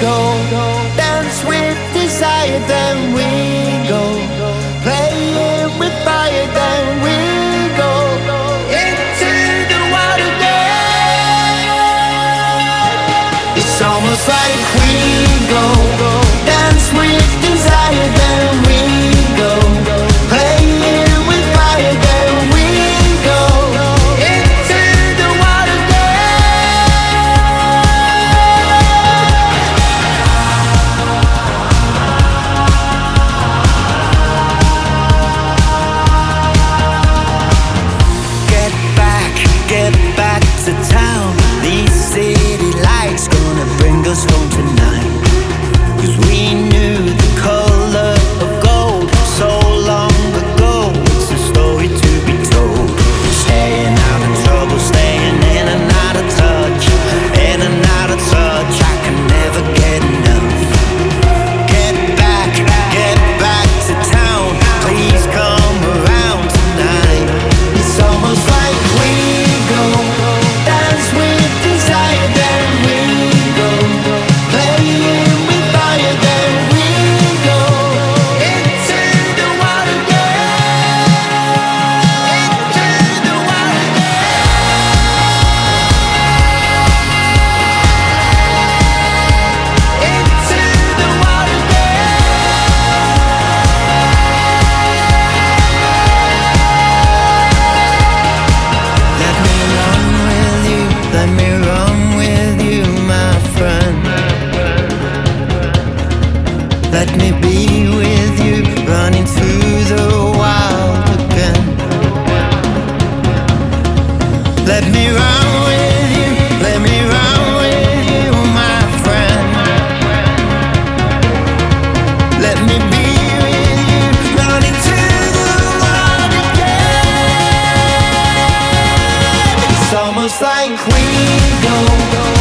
go. Dance with desire, then we go. Play it with fire, then we go. Into the wild again. It's almost like we go. Dance with desire, then we go. Play it with fire, then we go. Into the wild Get back to town. These city lights gonna bring us home tonight. 'Cause we knew the color of gold so long ago. It's a story to be told. Staying out of trouble, staying in and out of touch. In and out of touch, I can never get enough. Get back to town. Please come around tonight. It's almost like we go. Dance with desire, then we go. Play it with fire, then we go. Into the wild again. Into the wild again. Into the wild Let me run with you, let me run with you, my friend. Let me be with you, running through the wild again. Let me run with you, let me run with you, my friend. Let me be with you, running through the wild again. It's almost like we go.